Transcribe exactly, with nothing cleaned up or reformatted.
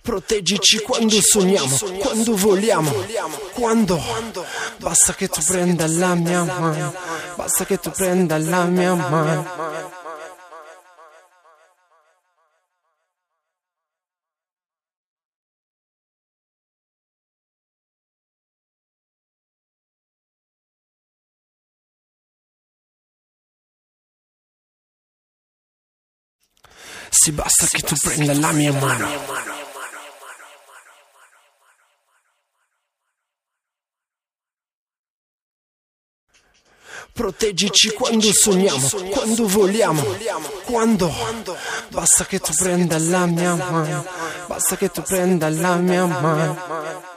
Proteggici quando sogniamo, quando vogliamo, quando basta che tu prenda la mia mano, basta che tu prenda la mia mano. Sì, basta che tu prenda la mia mano. Proteggici quando sogniamo, quando vogliamo, quando basta che tu prenda la mia mano, basta che tu prenda la mia mano.